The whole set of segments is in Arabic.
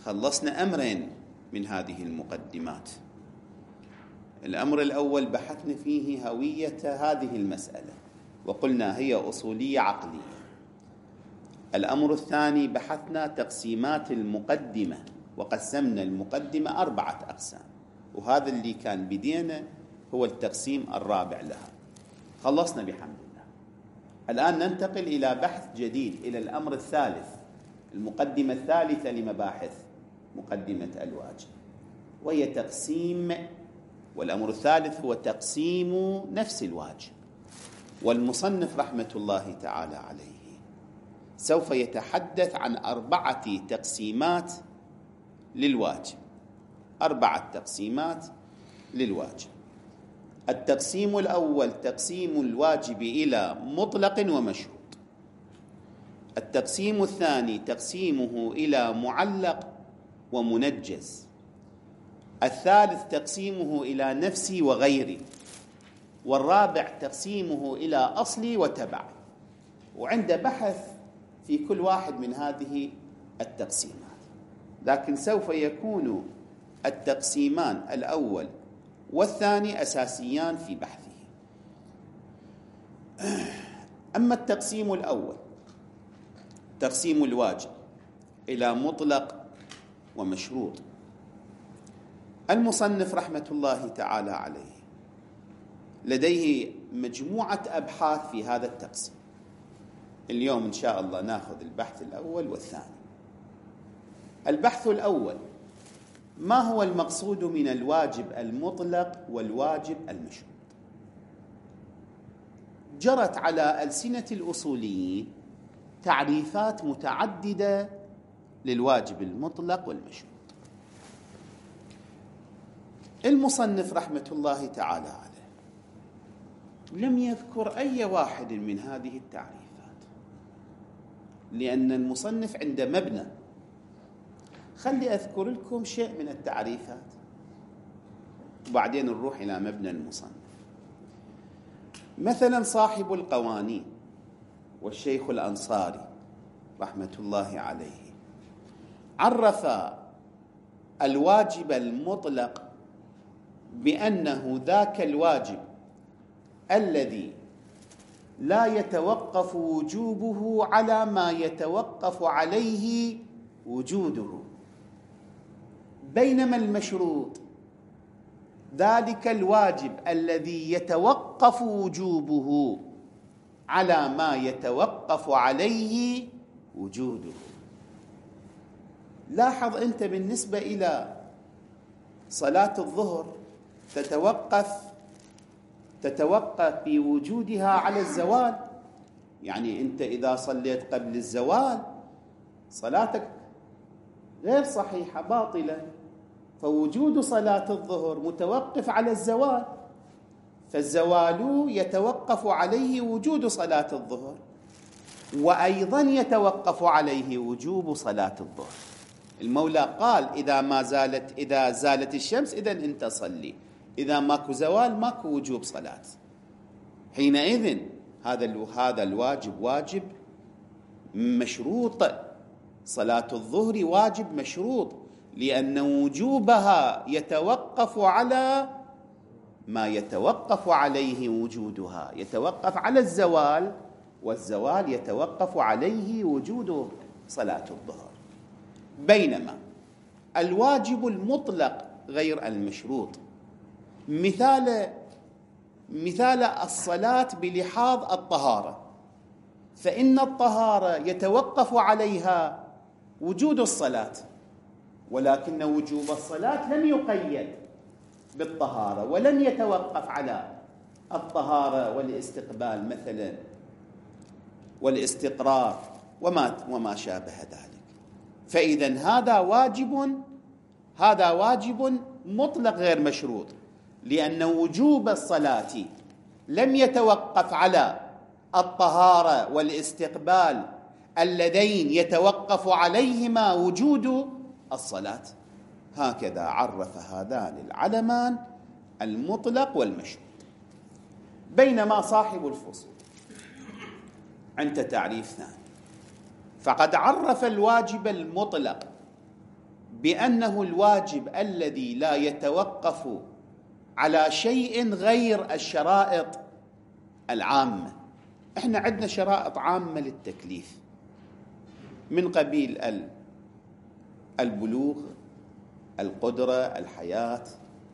خلصنا أمرين من هذه المقدمات. الأمر الأول بحثنا فيه هوية هذه المسألة وقلنا هي أصولية عقلية. الأمر الثاني بحثنا تقسيمات المقدمة وقسمنا المقدمة 4 أقسام، وهذا اللي كان بدينا هو التقسيم الرابع لها. خلصنا بحمد الله. الآن ننتقل إلى بحث جديد، إلى الأمر الثالث، المقدمة الثالثة لمباحث مقدمة الواجب، وهي تقسيم، والأمر الثالث هو تقسيم نفس الواجب. والمصنف رحمة الله تعالى عليه سوف يتحدث عن 4 تقسيمات للواجب، 4 تقسيمات للواجب. التقسيم الأول تقسيم الواجب إلى مطلق ومشروط. التقسيم الثاني تقسيمه إلى معلق ومنجز. الثالث تقسيمه إلى نفسي وغيري. والرابع تقسيمه إلى أصلي وتبعي. وعند بحث في كل واحد من هذه التقسيمات، لكن سوف يكون التقسيمان الأول والثاني أساسيان في بحثه. أما التقسيم الأول تقسيم الواجب إلى مطلق ومشروط، المصنف رحمة الله تعالى عليه لديه مجموعة أبحاث في هذا التقسيم. اليوم إن شاء الله نأخذ البحث الأول والثاني. البحث الأول: ما هو المقصود من الواجب المطلق والواجب المشروط؟ جرت على ألسنة الأصوليين تعريفات متعددة للواجب المطلق والمشروط. المصنف رحمة الله تعالى عليه لم يذكر أي واحد من هذه التعريفات، لأن المصنف عنده مبنى. خلي أذكر لكم شيء من التعريفات وبعدين نروح إلى مبنى المصنف. مثلا صاحب القوانين والشيخ الأنصاري رحمة الله عليه عرف الواجب المطلق بأنه ذاك الواجب الذي لا يتوقف وجوبه على ما يتوقف عليه وجوده، بينما المشروط ذلك الواجب الذي يتوقف وجوبه على ما يتوقف عليه وجوده. لاحظ أنت بالنسبة إلى صلاة الظهر تتوقف بوجودها على الزوال، يعني أنت إذا صليت قبل الزوال صلاتك غير صحيحة باطلة، فوجود صلاة الظهر متوقف على الزوال، فالزوال يتوقف عليه وجود صلاة الظهر، وأيضا يتوقف عليه وجوب صلاة الظهر. المولى قال إذا زالت الشمس إذن أنت صلي، إذا ماكو زوال ماكو وجوب صلاة. حينئذ هذا الواجب واجب مشروط، صلاة الظهر واجب مشروط، لأن وجوبها يتوقف على ما يتوقف عليه وجودها، يتوقف على الزوال، والزوال يتوقف عليه وجود صلاة الظهر. بينما الواجب المطلق غير المشروط، مثال الصلاة بلحاظ الطهارة، فإن الطهارة يتوقف عليها وجود الصلاة، ولكن وجوب الصلاة لم يقيد بالطهارة ولم يتوقف على الطهارة والاستقبال مثلا والاستقرار وما شابه ذلك. فإذا هذا واجب مطلق غير مشروط، لأن وجوب الصلاة لم يتوقف على الطهارة والاستقبال اللذين يتوقف عليهما وجود الصلاة. هكذا عرف هذان العلمان المطلق والمشروط. بينما صاحب الفصول عنده تعريف ثاني، فقد عرف الواجب المطلق بأنه الواجب الذي لا يتوقف على شيء غير الشرائط العامة. احنا عندنا شرائط عامة للتكليف من قبيل البلوغ، القدرة، الحياة.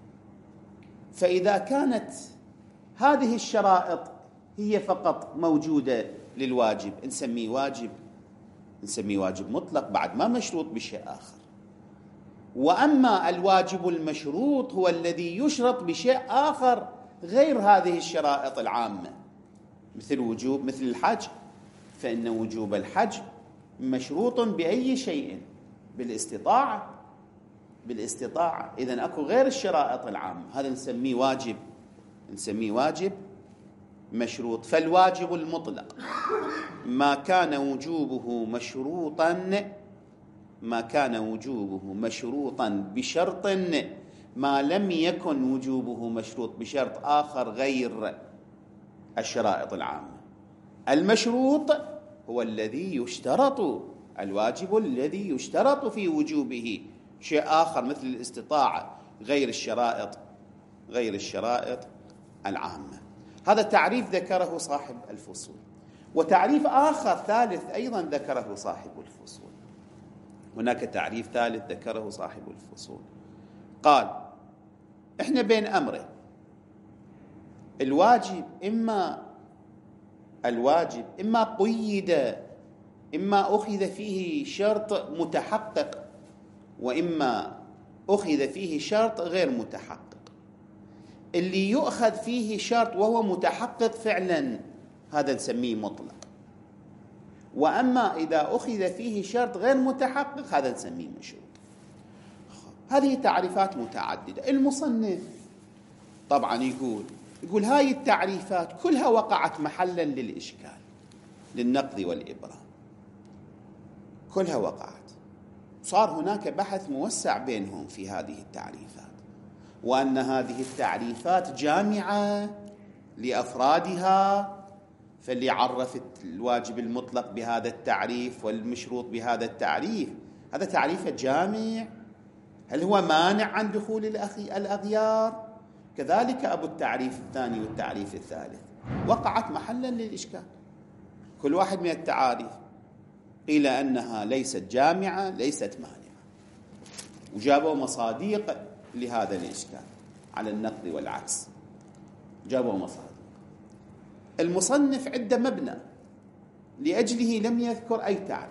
فإذا كانت هذه الشرائط هي فقط موجودة للواجب نسميه واجب مطلق بعد ما مشروط بشيء آخر. وأما الواجب المشروط هو الذي يشرط بشيء آخر غير هذه الشرائط العامة، مثل الحج، فإن وجوب الحج مشروط بأي شيء؟ بالاستطاعة. إذن أكو غير الشرائط العامة، هذا نسميه واجب مشروط. فالواجب المطلق ما كان وجوبه مشروطا بشرط ما لم يكن وجوبه مشروط بشرط آخر غير الشرائط العامة. المشروط هو الذي يشترط، الواجب الذي يشترط في وجوبه شيء آخر مثل الاستطاعة غير الشرائط العامة. هذا تعريف ذكره صاحب الفصول. وتعريف آخر ثالث أيضا ذكره صاحب الفصول، هناك تعريف ثالث ذكره صاحب الفصول، قال احنا بين أمرين، الواجب إما قيد، إما أخذ فيه شرط متحقق، وإما أخذ فيه شرط غير متحقق. اللي يؤخذ فيه شرط وهو متحقق فعلا هذا نسميه مطلق، وأما إذا أخذ فيه شرط غير متحقق هذا نسميه مشروط. هذه تعريفات متعددة. المصنف طبعا يقول هاي التعريفات كلها وقعت محلا للإشكال، للنقض والإبرام، كلها وقعت. صار هناك بحث موسع بينهم في هذه التعريفات، وأن هذه التعريفات جامعة لأفرادها. فاللي عرف الواجب المطلق بهذا التعريف والمشروط بهذا التعريف، هذا تعريف جامع. هل هو مانع عن دخول الأغيار؟ كذلك أبو التعريف الثاني والتعريف الثالث وقعت محلا للإشكال. كل واحد من التعاريف قيل أنها ليست جامعة ليست مانعة، وجابوا مصاديق لهذا الإشكال على النقد والعكس، جابوا مصاديق. المصنف عنده مبنى لأجله لم يذكر أي تعريف،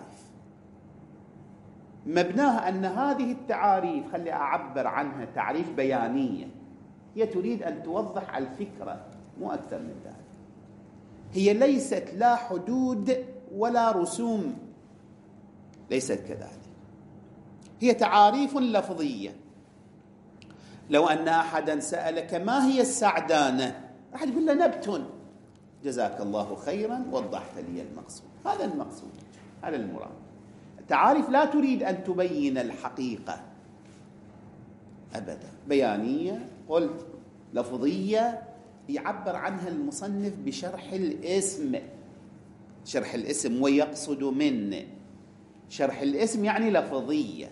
مبناها أن هذه التعاريف خلي أعبر عنها تعريف بيانية، هي تريد أن توضح الفكرة مو أكثر من ذلك. هي ليست لا حدود ولا رسوم، ليست كذلك، هي تعاريف لفظية. لو أن أحدا سألك ما هي السعدانة راح تقول له نبت، جزاك الله خيرا وضحت لي المقصود. هذا المقصود، هذا المراد. التعاريف لا تريد أن تبين الحقيقة أبدا، بيانية. قلت لفظية يعبر عنها المصنف بشرح الاسم، شرح الاسم ويقصد من شرح الاسم يعني لفظية،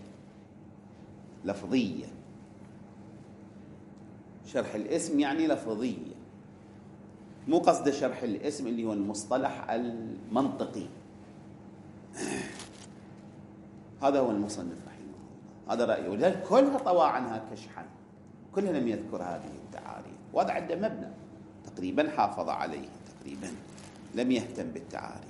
شرح الاسم يعني لفظية، مو قصد شرح الاسم اللي هو المصطلح المنطقي. هذا هو المصنف رحمه الله، هذا رأيه، ولذلك كلها طوى عنها كشحا، كلها لم يذكر هذه التعاريف. وهذا عنده مبنى تقريبا حافظ عليه، تقريبا لم يهتم بالتعاريف.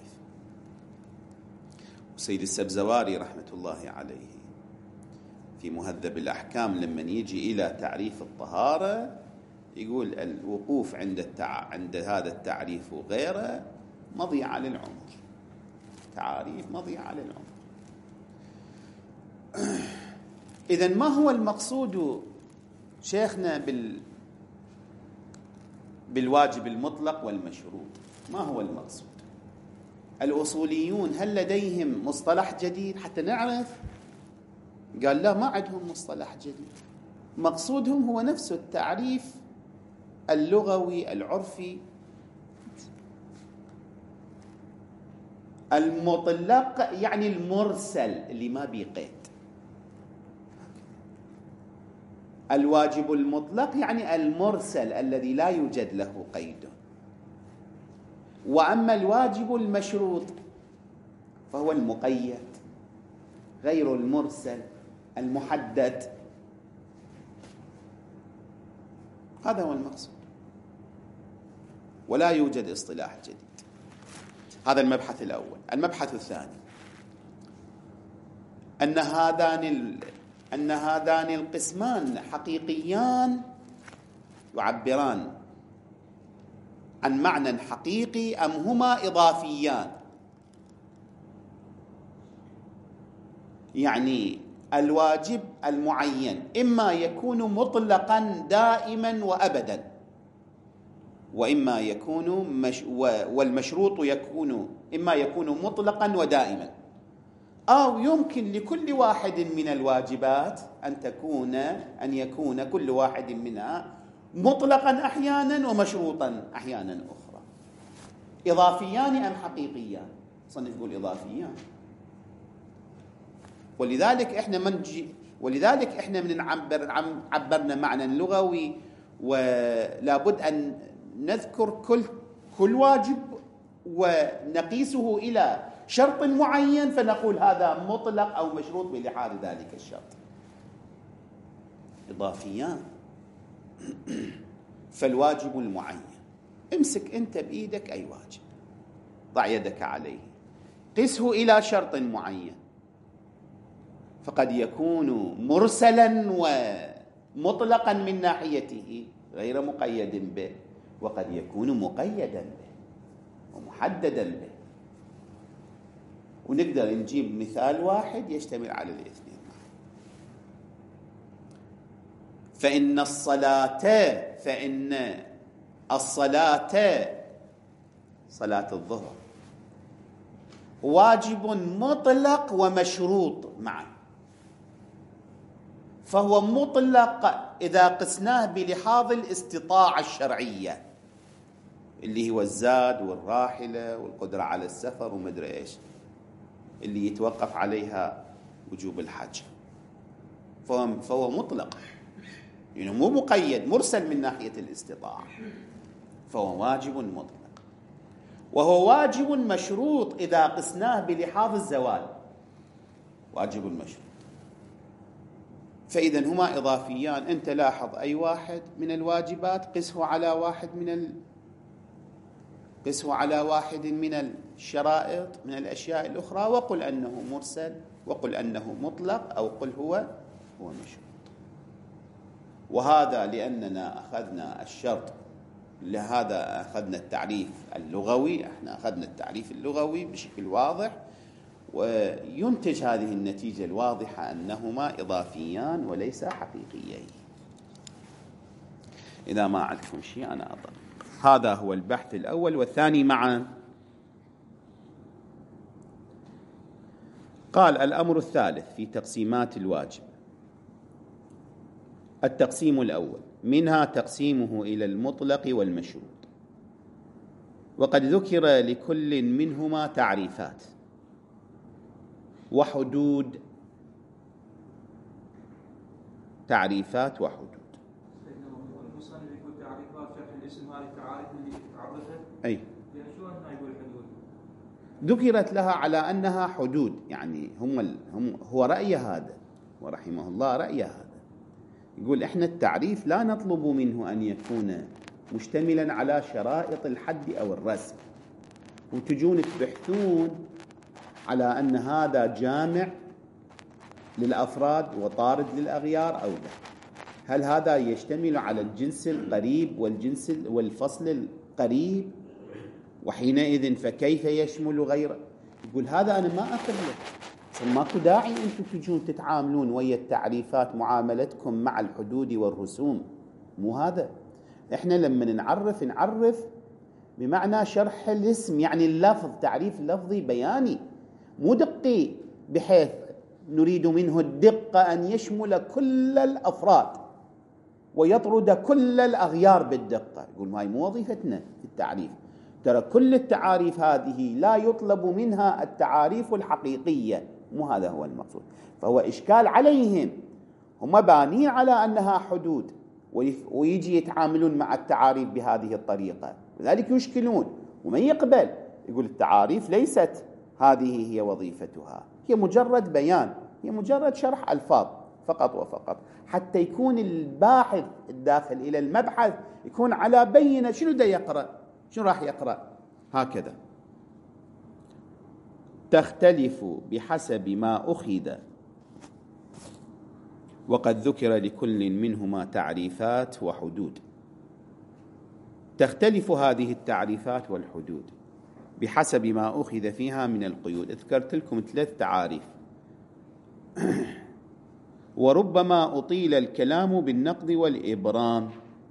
وسيد السبزواري رحمة الله عليه في مهذب الأحكام لما يجي إلى تعريف الطهارة يقول الوقوف عند هذا التعريف وغيره مضيعة للعمر، تعاريف مضيعة للعمر. إذن ما هو المقصود شيخنا بالواجب المطلق والمشروط؟ ما هو المقصود؟ الأصوليون هل لديهم مصطلح جديد حتى نعرف؟ قال لا، ما عندهم مصطلح جديد، مقصودهم هو نفس التعريف اللغوي العرفي. المطلق يعني المرسل اللي ما بقيد، الواجب المطلق يعني المرسل الذي لا يوجد له قيد. وأما الواجب المشروط فهو المقيد غير المرسل المحدد. هذا هو المقصود، ولا يوجد اصطلاح جديد. هذا المبحث الأول. المبحث الثاني أن هذان القسمان حقيقيان يعبران عن معنى حقيقي أم هما إضافيان. يعني الواجب المعين إما يكون مطلقا دائما وأبدا، وإما يكون والمشروط إما يكون مطلقا ودائما، أو يمكن لكل واحد من الواجبات أن يكون كل واحد منها مطلقا أحيانا ومشروطا أحيانا أخرى. إضافيان أم حقيقيان؟ صنف نقول إضافيان. ولذلك احنا من عبرنا معنى لغوي، ولا بد أن نذكر كل واجب ونقيسه إلى شرط معين فنقول هذا مطلق أو مشروط بلحاظ ذلك الشرط. إضافيان. فالواجب المعين، امسك أنت بإيدك أي واجب، ضع يدك عليه، قسه إلى شرط معين، فقد يكون مرسلا ومطلقا من ناحيته غير مقيد به، وقد يكون مقيدا به ومحددا به. ونقدر نجيب مثال واحد يشتمل على الاثنين. فإن الصلاة صلاة الظهر واجب مطلق ومشروط معا. فهو مطلق إذا قسناه بلحاظ الاستطاعة الشرعية اللي هو الزاد والراحلة والقدرة على السفر ومدري إيش اللي يتوقف عليها وجوب الحج. فهو مطلق، يعني مو مقيد، مرسل من ناحية الاستطاعة، فهو واجب مطلق. وهو واجب مشروط إذا قسناه بلحاظ الزوال، واجب مشروط. فإذا هما إضافيان. أنت لاحظ أي واحد من الواجبات قسه على واحد من الشرائط من الأشياء الأخرى، وقل أنه مرسل، وقل أنه مطلق، أو قل هو مشروط. وهذا لأننا أخذنا الشرط، لهذا أخذنا التعريف اللغوي. احنا أخذنا التعريف اللغوي بشكل واضح، وينتج هذه النتيجة الواضحة أنهما إضافيان وليس حقيقيين. إذا ما عندكم شيء أنا أضل. هذا هو البحث الأول والثاني معا. قال الأمر الثالث في تقسيمات الواجب. التقسيم الأول منها تقسيمه إلى المطلق والمشروط، وقد ذكر لكل منهما تعريفات وحدود. تعريفات وحدود. المصنف يقول تعريفات شرح الاسم، هذه التعاريف اللي تعرفها. أي. شو أنها يقول حدود؟ ذكرت لها على أنها حدود، يعني هو رأي هذا ورحمه الله رأي هذا. يقول إحنا التعريف لا نطلب منه أن يكون مشتملا على شرائط الحد أو الرسم، وتجون تبحثون على أن هذا جامع للأفراد وطارد للأغيار أو لا. هل هذا يشتمل على الجنس القريب والفصل القريب؟ وحينئذ فكيف يشمل غيره؟ يقول هذا أنا ما أقبله. ماكو داعي أنتم تجون تتعاملون ويا التعريفات معاملتكم مع الحدود والرسوم، مو هذا. إحنا لما نعرف بمعنى شرح الاسم، يعني اللفظ، تعريف لفظي بياني مو دقي، بحيث نريد منه الدقة أن يشمل كل الأفراد ويطرد كل الأغيار بالدقة. يقول هاي مو وظيفتنا في التعريف. ترى كل التعاريف هذه لا يطلب منها التعاريف الحقيقية، مو هذا هو المقصود. فهو إشكال عليهم هم بانين على أنها حدود، ويجي يتعاملون مع التعاريف بهذه الطريقة، لذلك يشكلون. ومن يقبل يقول التعاريف ليست هذه هي وظيفتها، هي مجرد بيان، هي مجرد شرح ألفاظ فقط وفقط، حتى يكون الباحث الداخل إلى المبحث يكون على بينة شنو دا يقرأ، شنو راح يقرأ. هكذا تختلف بحسب ما أخذ، وقد ذكر لكل منهما تعريفات وحدود. تختلف هذه التعريفات والحدود بحسب ما أخذ فيها من القيود. ذكرت لكم 3 تعاريف. وربما أطيل الكلام بالنقد والإبرام،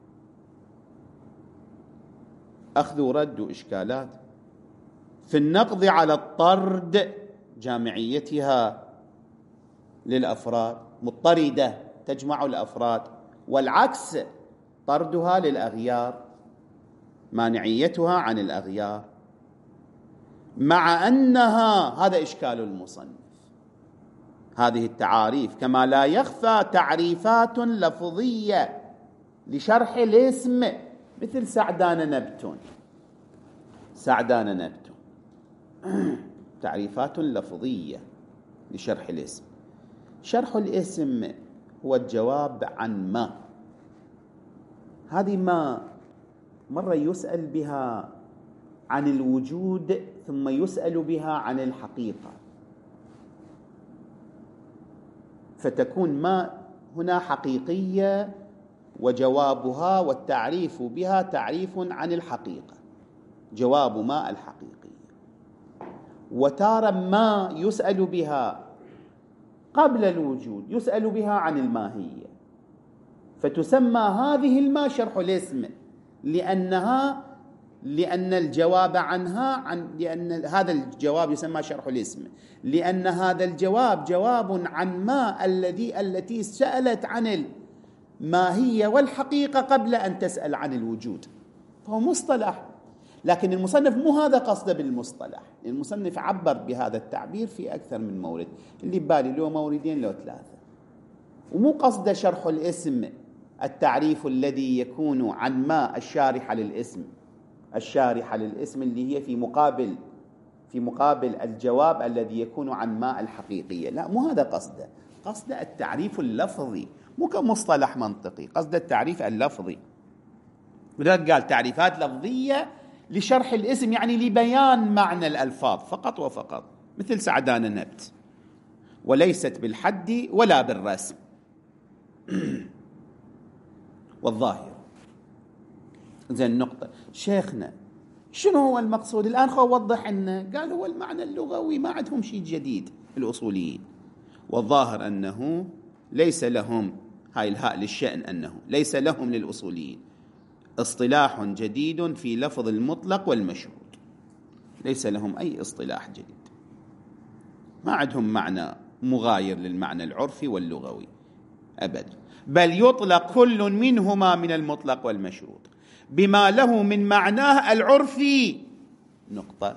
أخذ ورد وإشكالات. في النقد على الطرد، جامعيتها للأفراد، مضطردة تجمع الأفراد، والعكس طردها للأغيار، مانعيتها عن الأغيار، مع أنها، هذا إشكال المصنف، هذه التعاريف كما لا يخفى تعريفات لفظية لشرح الاسم، مثل سعدان نبتون. سعدان نبتون تعريفات لفظية لشرح الاسم. شرح الاسم هو الجواب عن ما، هذه ما مرة يسأل بها عن الوجود، ثم يسأل بها عن الحقيقة، فتكون ما هنا حقيقية، وجوابها والتعريف بها تعريف عن الحقيقة، جواب ما الحقيقية. وتارة ما يسأل بها قبل الوجود، يسأل بها عن الماهية، فتسمى هذه الماء شرح الاسم، لأن الجواب عنها لأن هذا الجواب يسمى شرح الاسم، لأن هذا الجواب جواب عن ما التي سألت عن الماهية والحقيقة قبل أن تسأل عن الوجود. فهو مصطلح، لكن المصنف مو هذا قصده بالمصطلح. المصنف عبر بهذا التعبير في أكثر من مورد، اللي ببالي له موردين له 3، ومو قصده شرح الاسم التعريف الذي يكون عن ما الشارحة للاسم، الشارحة للاسم اللي هي في مقابل الجواب الذي يكون عن ما الحقيقية. لا، مو هذا قصده، قصده التعريف اللفظي، مو كمصطلح منطقي، قصده التعريف اللفظي. ولذلك قال تعريفات لفظية لشرح الاسم، يعني لبيان معنى الألفاظ فقط وفقط، مثل سعدان النبت، وليست بالحد ولا بالرسم. والظاهر زين نقطة. شيخنا شنو هو المقصود الآن؟ خو وضح لنا. قال هو المعنى اللغوي، ما عندهم شيء جديد الأصوليين. والظاهر أنه ليس لهم، هاي الهاء للشأن، أنه ليس لهم للأصوليين اصطلاح جديد في لفظ المطلق والمشروط. ليس لهم أي اصطلاح جديد، ما عندهم معنى مغاير للمعنى العرفي واللغوي أبدا، بل يطلق كل منهما من المطلق والمشروط بما له من معناه العرفي. نقطة.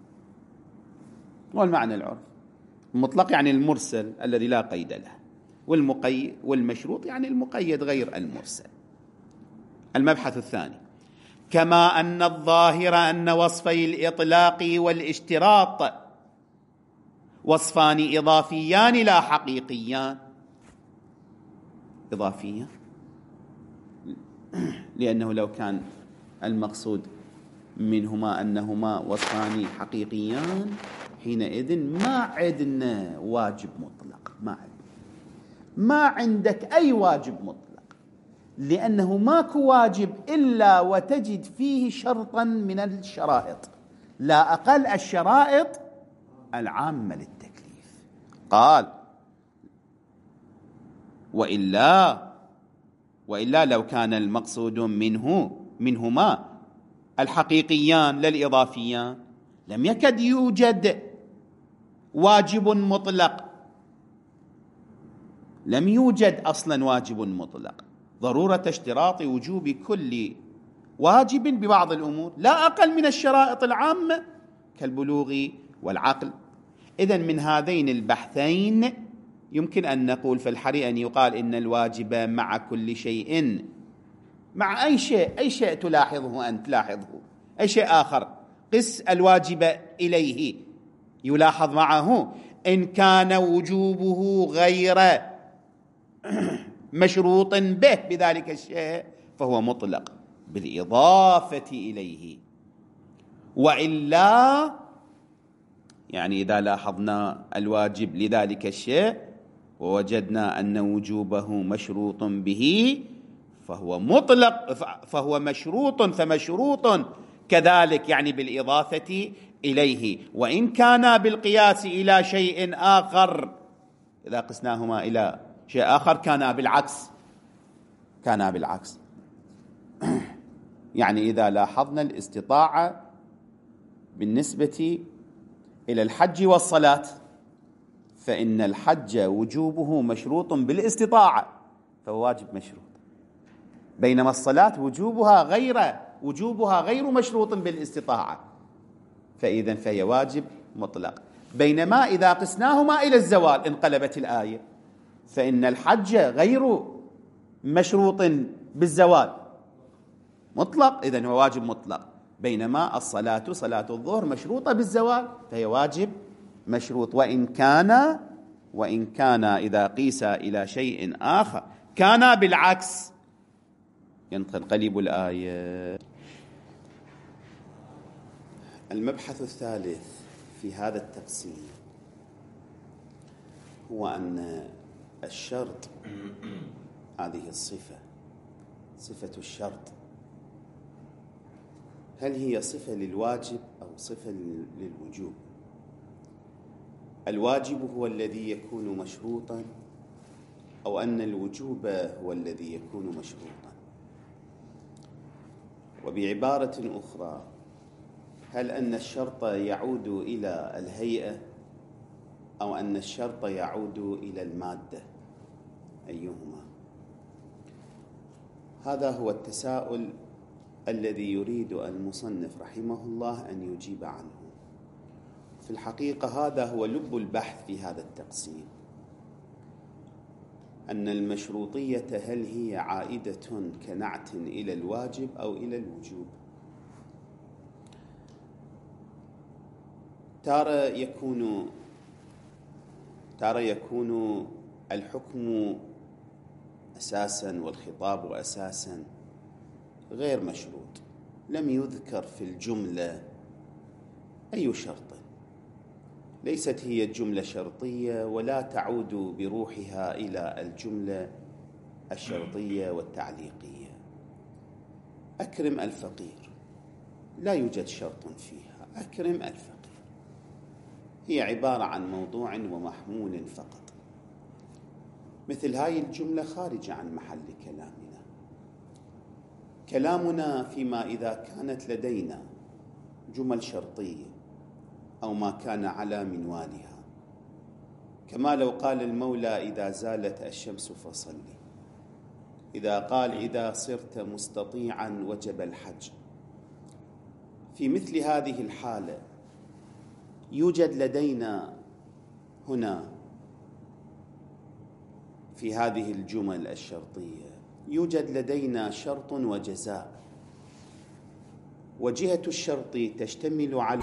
والمعنى العرفي المطلق يعني المرسل الذي لا قيد له، والمشروط يعني المقيد غير المرسل. المبحث الثاني: كما أن الظاهر أن وصفي الإطلاق والاشتراط وصفان إضافيان لا حقيقيان. إضافية لأنه لو كان المقصود منهما أنهما وصفان حقيقيان، حينئذ ما عندنا واجب مطلق، ما عندك أي واجب مطلق، لأنه ماكو واجب إلا وتجد فيه شرطا من الشرائط، لا أقل الشرائط العامة للتكليف. قال: وإلا لو كان المقصود منهما الحقيقيان لا الإضافيان لم يكد يوجد واجب مطلق، لم يوجد أصلا واجب مطلق، ضرورة اشتراط وجوب كل واجب ببعض الأمور لا أقل من الشرائط العامة كالبلوغ والعقل. إذن من هذين البحثين يمكن أن نقول في الحري أن يقال إن الواجب مع كل شيء، مع أي شيء تلاحظه أنت، لاحظه أي شيء آخر، قس الواجب إليه يلاحظ معه إن كان وجوبه غير مشروط به بذلك الشيء فهو مطلق بالإضافة إليه، وإلا يعني إذا لاحظنا الواجب لذلك الشيء ووجدنا أن وجوبه مشروط به فهو مطلق، فهو مشروط، فمشروط كذلك يعني بالإضافة إليه. وإن كان بالقياس إلى شيء آخر، إذا قسناهما إلى شيء آخر كان بالعكس. يعني إذا لاحظنا الاستطاعة بالنسبة إلى الحج والصلاة فإن الحج وجوبه مشروط بالاستطاعة فهو واجب مشروط، بينما الصلاة وجوبها غير مشروط بالاستطاعة فهي واجب مطلق. بينما إذا قسناهما إلى الزوال انقلبت الآية، فإن الحج غير مشروط بالزوال مطلق، إذن هو واجب مطلق، بينما الصلاة صلاة الظهر مشروطة بالزوال فهي واجب مشروط. وإن كان إذا قيس إلى شيء آخر كان بالعكس ينقلب الآية. المبحث الثالث في هذا التقسيم هو أن الشرط، هذه صفة الشرط، هل هي صفة للواجب أو صفة للوجوب؟ الواجب هو الذي يكون مشروطا، أو أن الوجوب هو الذي يكون مشروطا؟ وبعبارة أخرى، هل أن الشرط يعود إلى الهيئة أو أن الشرط يعود إلى المادة؟ أيهما؟ هذا هو التساؤل الذي يريد المصنف رحمه الله أن يجيب عنه. في الحقيقة هذا هو لب البحث في هذا التقسيم، أن المشروطية هل هي عائدة كنعت إلى الواجب أو إلى الوجوب؟ تارة يكون الحكم أساسا والخطاب أساسا غير مشروط، لم يذكر في الجملة أي شرط، ليست هي الجملة شرطية ولا تعود بروحها إلى الجملة الشرطية والتعليقية. أكرم الفقير لا يوجد شرط فيها، أكرم الفقير هي عبارة عن موضوع ومحمول فقط. مثل هاي الجملة خارجة عن محل كلامنا فيما إذا كانت لدينا جمل شرطية أو ما كان على منوالها، كما لو قال المولى إذا زالت الشمس فصلي، إذا قال إذا صرت مستطيعا وجب الحج. في مثل هذه الحالة يوجد لدينا هنا في هذه الجمل الشرطية يوجد لدينا شرط وجزاء، وجهة الشرط تشتمل على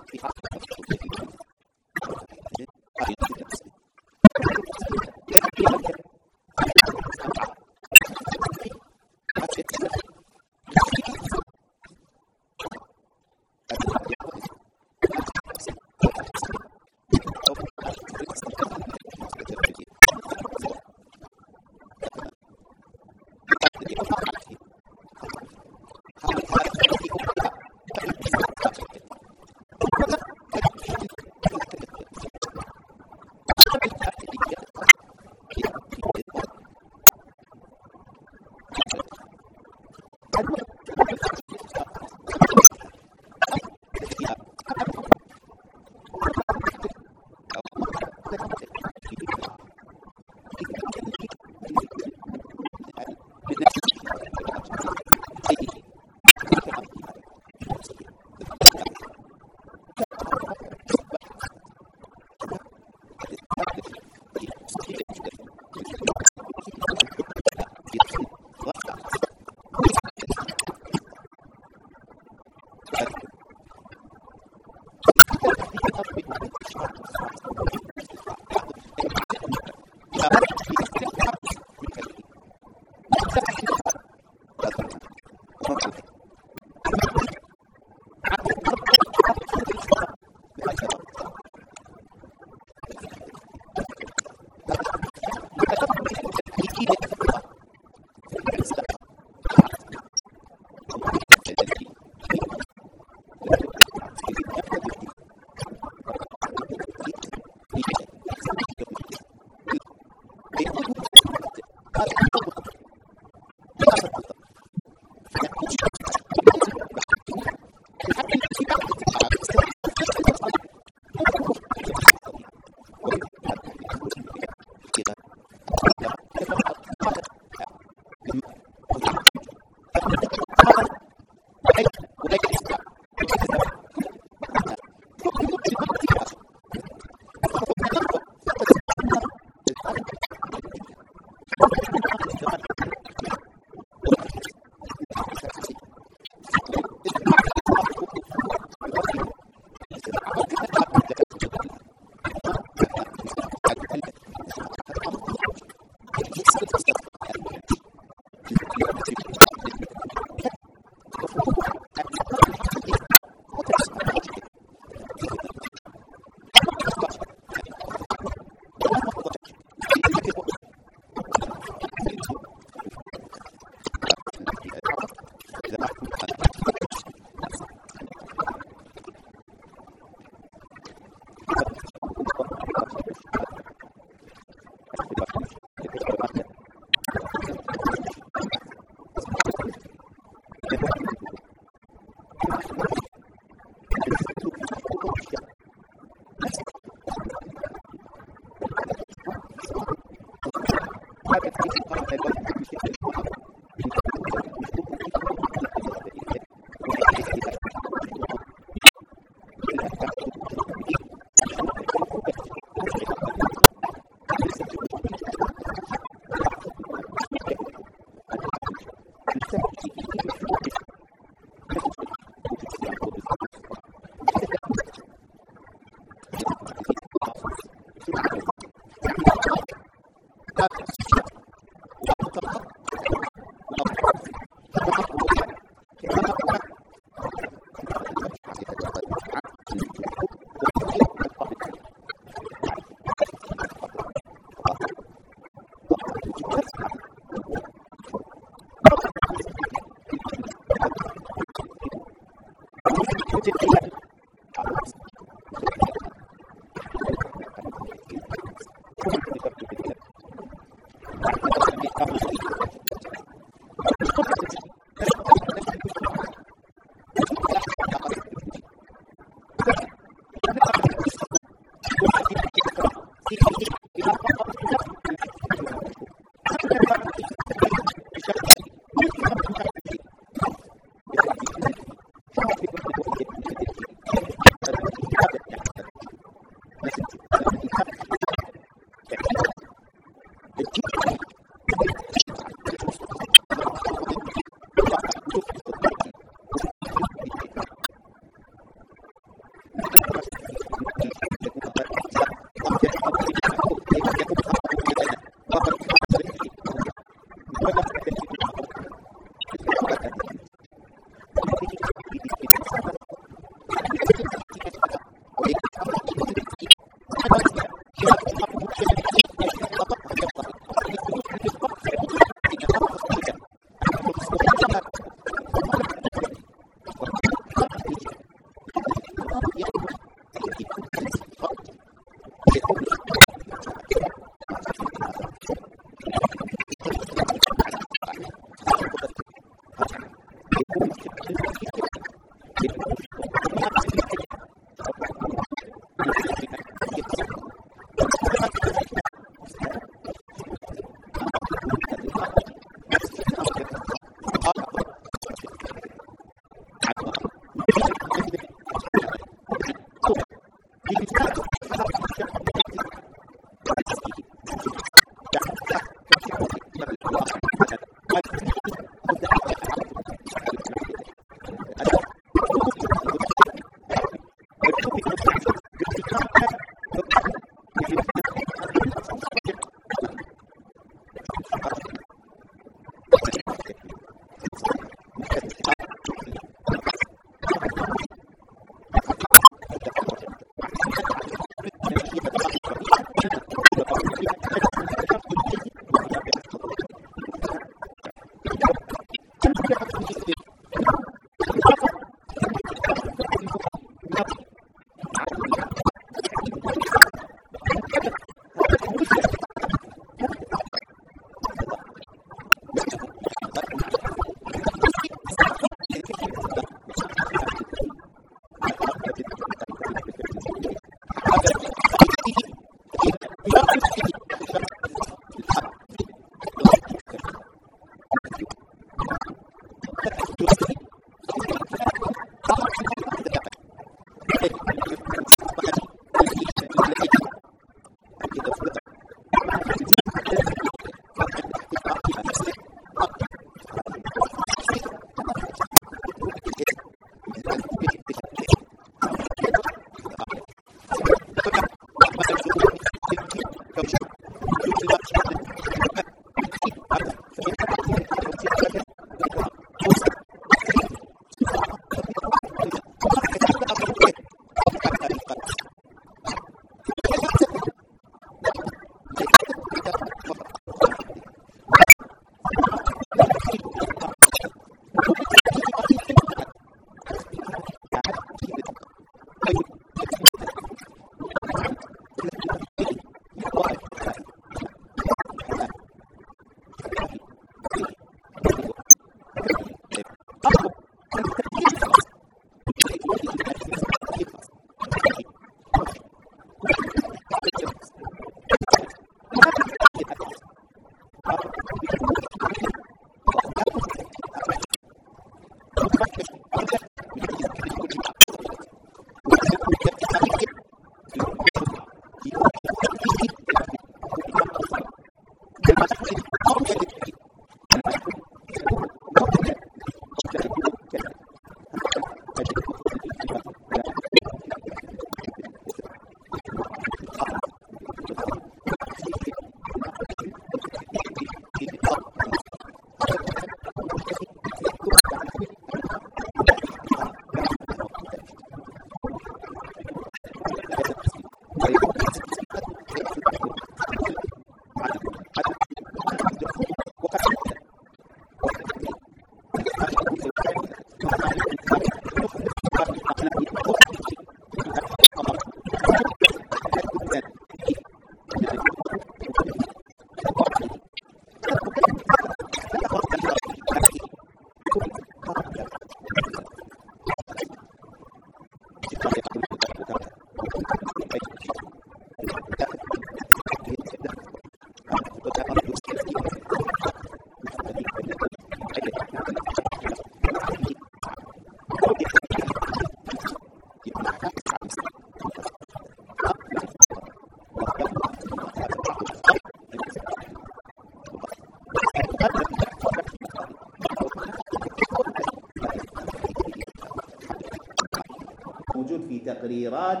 موجود في تقريرات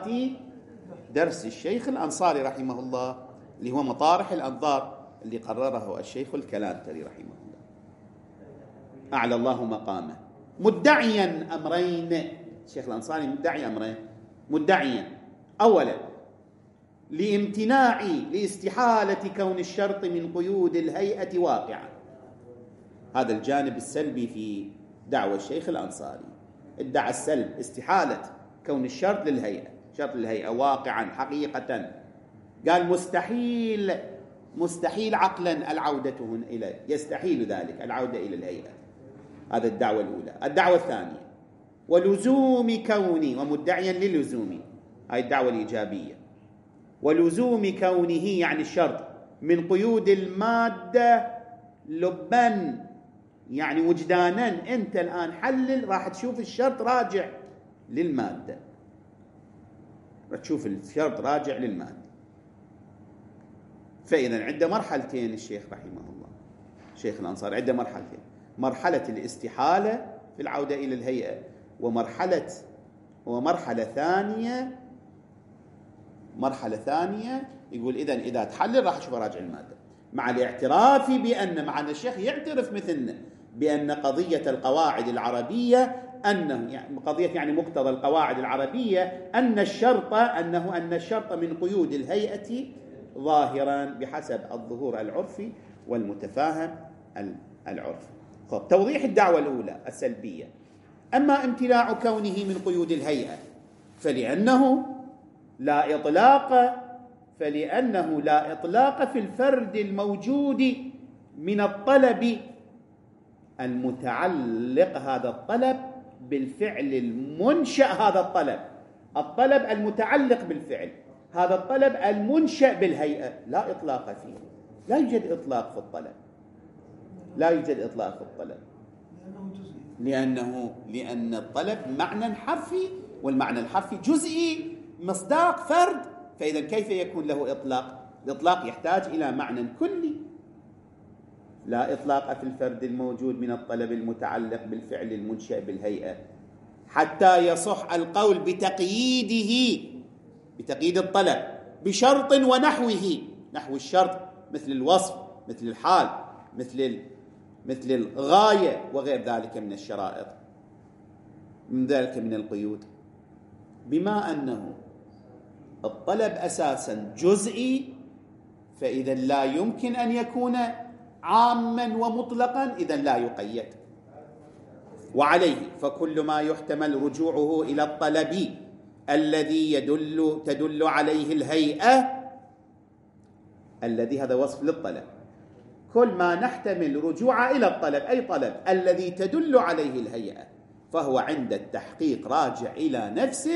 درس الشيخ الأنصاري رحمه الله، اللي هو مطارح الأنظار، اللي قرره الشيخ الكلانتري رحمه الله أعلى الله مقامه، مدعيا أمرين. الشيخ الأنصاري مدعي أمرين. مدعيا أولا لاستحالة كون الشرط من قيود الهيئة واقعا. هذا الجانب السلبي في دعوة الشيخ الأنصاري، ادعى السلب، استحالة كون الشرط للهيئة، شرط الهيئة واقعا حقيقة. قال مستحيل عقلا العودة إليه، يستحيل ذلك العودة إلى الهيئة. هذا الدعوة الأولى. الدعوة الثانية ولزوم كوني، ومدعيا للزوم، هاي الدعوة الإيجابية، ولزوم كونه يعني الشرط من قيود المادة لبا، يعني وجدانا. أنت الآن حلل راح تشوف الشرط راجع للمادة، راح تشوف الشرط راجع للمادة. فإذا عنده مرحلتين الشيخ رحمه الله، الشيخ الأنصاري عنده مرحلتين: مرحلة الاستحالة في العودة إلى الهيئة، ومرحلة ثانية يقول إذا تحلل راح تشوف راجع المادة، مع الاعتراف بأن، مع أن الشيخ يعترف مثلنا بأن قضية القواعد العربية، أنه يعني قضية يعني مقتضى القواعد العربية أن الشرط من قيود الهيئة ظاهرا بحسب الظهور العرفي والمتفاهم العرفي. توضيح الدعوة الأولى السلبية: أما امتناع كونه من قيود الهيئة فلأنه لا إطلاق في الفرد الموجود من الطلب المتعلق، هذا الطلب بالفعل المنشأ، هذا الطلب المتعلق بالفعل، هذا الطلب المنشأ بالهيئة، لا إطلاق فيه. لا يوجد إطلاق في الطلب، لأن الطلب معنى حرفي، والمعنى الحرفي جزئي مصداق فرد، فإذا كيف يكون له إطلاق؟ الإطلاق يحتاج إلى معنى كلي. لا إطلاق في الفرد الموجود من الطلب المتعلق بالفعل المنشأ بالهيئة، حتى يصح القول بتقييده، بتقييد الطلب بشرط ونحوه، نحو الشرط مثل الوصف، مثل الحال، مثل الغاية وغير ذلك من الشرائط، من ذلك من القيود. بما أنه الطلب أساسا جزئي، فإذا لا يمكن أن يكون عاما ومطلقا، إذا لا يقيد. وعليه فكل ما يحتمل رجوعه إلى الطلب الذي تدل عليه الهيئة، الذي هذا وصف للطلب، كل ما نحتمل رجوع إلى الطلب، أي طلب الذي تدل عليه الهيئة، فهو عند التحقيق راجع إلى نفس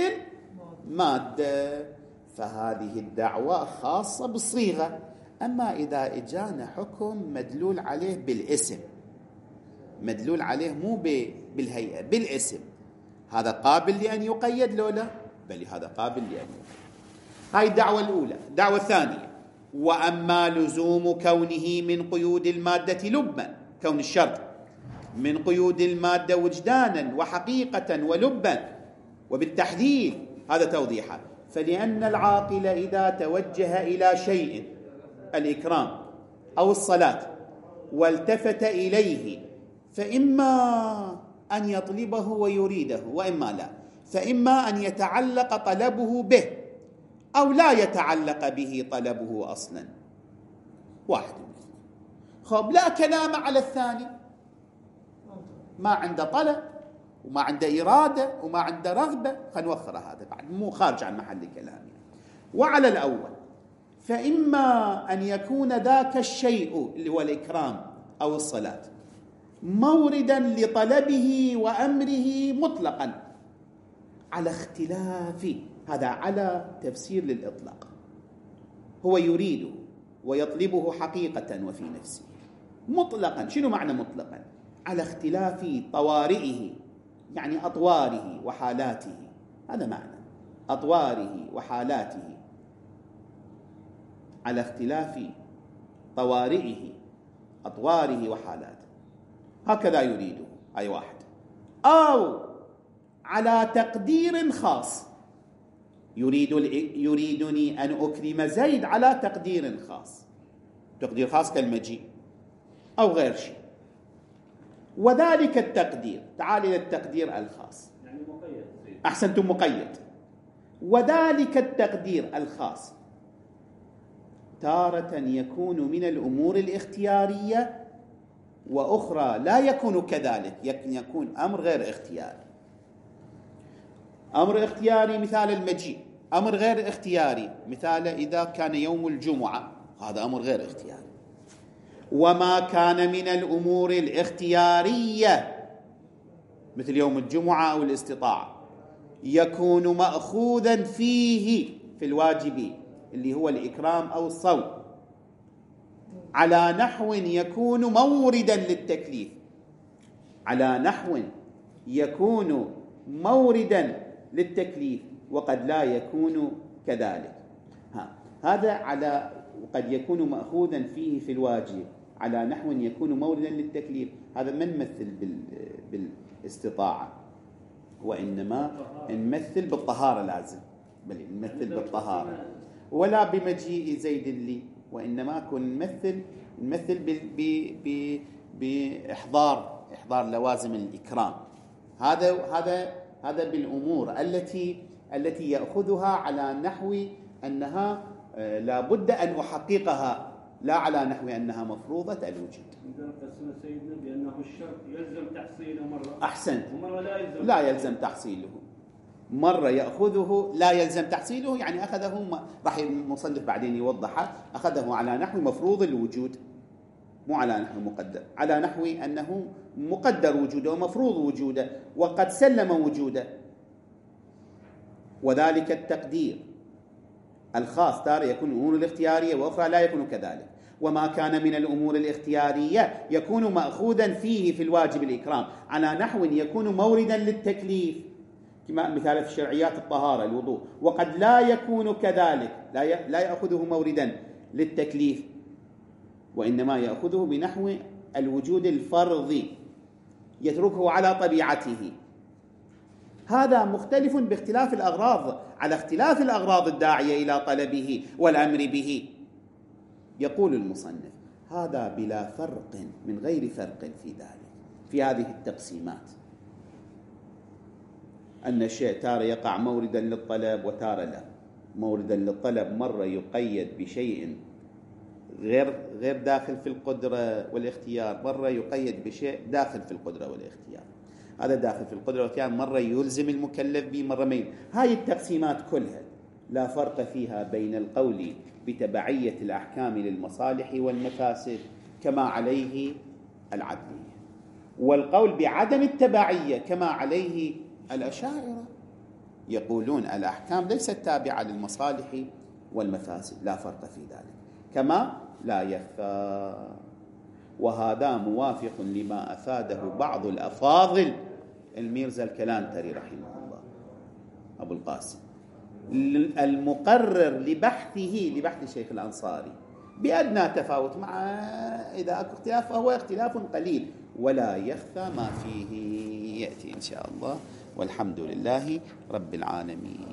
المادة. فهذه الدعوة خاصة بالصيغة. أما إذا إجانا حكم مدلول عليه بالاسم، مدلول عليه مو بالهيئة، بالاسم، هذا قابل لأن يقيد لو لا؟ بل هذا قابل لأن يقيد. هاي الدعوة الأولى. الدعوة الثانية: وأما لزوم كونه من قيود المادة لبا، كون الشرط من قيود المادة وجدانا وحقيقة ولبا وبالتحديد، هذا توضيحه. فلأن العاقل إذا توجه إلى شيء، الإكرام أو الصلاة، والتفت إليه، فإما أن يطلبه ويريده وإما لا، فإما أن يتعلق طلبه به أو لا يتعلق به طلبه أصلا. واحد. خب لا كلام على الثاني، ما عنده طلب وما عنده إرادة وما عنده رغبة، خنوخر هذا بعد مو خارج عن محل كلامي. وعلى الأول فإما أن يكون ذاك الشيء اللي هو الإكرام أو الصلاة موردا لطلبه وأمره مطلقا، على اختلاف، هذا على تفسير للإطلاق، هو يريده ويطلبه حقيقة وفي نفسه مطلقا. شنو معنى مطلقا؟ على اختلاف طوارئه، يعني أطواره وحالاته، هذا معنى أطواره وحالاته، على اختلاف طوارئه، أطواره وحالاته، هكذا يريده. أي واحد. أو على تقدير خاص، يريدني أن أكرم زيد على تقدير خاص، تقدير خاص كالمجيء أو غير شيء. وذلك التقدير، تعال إلى التقدير الخاص، يعني مقيد. أحسنتم، مقيد. وذلك التقدير الخاص تارة يكون من الأمور الاختيارية، وأخرى لا يكون كذلك، يكون أمر غير اختياري. أمر اختياري مثال المجيء، أمر غير اختياري مثال إذا كان يوم الجمعة، هذا أمر غير اختياري. وما كان من الأمور الاختيارية مثل يوم الجمعة أو الاستطاعة يكون مأخوذا فيه في الواجب اللي هو الإكرام أو الصوم، على نحو يكون موردا للتكليف، على نحو يكون موردا للتكليف، وقد لا يكون كذلك. هذا على وقد يكون مأخوذا فيه في الواجب على نحو يكون موردا للتكليف، هذا ما نمثل بالاستطاعة، وإنما نمثل بالطهارة، لازم بل نمثل بالطهارة، ولا بمجيء زيد لي، وإنما كن نمثل بإحضار لوازم الإكرام. هذا بالأمور التي يأخذها على نحو أنها لا بد أن أحققها، لا على نحو أنها مفروضة الوجود. قسم سيدنا بأنه الشرط يلزم تحصيله مرة، أحسنت، ومرة لا يلزم تحصيله. مرة يأخذه لا يلزم تحصيله، يعني أخذه، راح المصنف بعدين يوضحه، أخذه على نحو مفروض الوجود، مو على نحو مقدر، على نحو أنه مقدر وجوده ومفروض وجوده وقد سلم وجوده. وذلك التقدير الخاص تارة يكون الأمور الاختيارية، وأخرى لا يكون كذلك. وما كان من الأمور الاختيارية يكون مأخوذا فيه في الواجب الإكرام، على نحو يكون موردا للتكليف، كما مثال في الشرعيات الطهارة الوضوء، وقد لا يكون كذلك، لا يأخذه موردا للتكليف، وإنما يأخذه بنحو الوجود الفرضي، يتركه على طبيعته. هذا مختلف باختلاف الأغراض، على اختلاف الأغراض الداعية إلى طلبه والأمر به. يقول المصنف: هذا بلا فرق من غير فرق في ذلك، في هذه التقسيمات، أن الشيء تارة يقع موردا للطلب وتارة لا. موردا للطلب مرة يقيد بشيء غير داخل في القدرة والاختيار، مرة يقيد بشيء داخل في القدرة والاختيار. هذا داخل في القدرة والاختيار مرة يلزم المكلف به، مرة ما. هاي التقسيمات كلها لا فرق فيها بين القول بتبعية الأحكام للمصالح والمفاسد كما عليه العدلية، والقول بعدم التبعية كما عليه الأشاعرة. يقولون الأحكام ليست تابعة للمصالح والمفاسد، لا فرق في ذلك كما لا يخفى. وهذا موافق لما أفاده بعض الأفاضل، الميرزا الكلانتري رحمه الله أبو القاسم، المقرر لبحث الشيخ الأنصاري بأدنى تفاوت، مع إذا أكو اختلاف فهو اختلاف قليل ولا يخفى ما فيه. يأتي إن شاء الله، والحمد لله رب العالمين.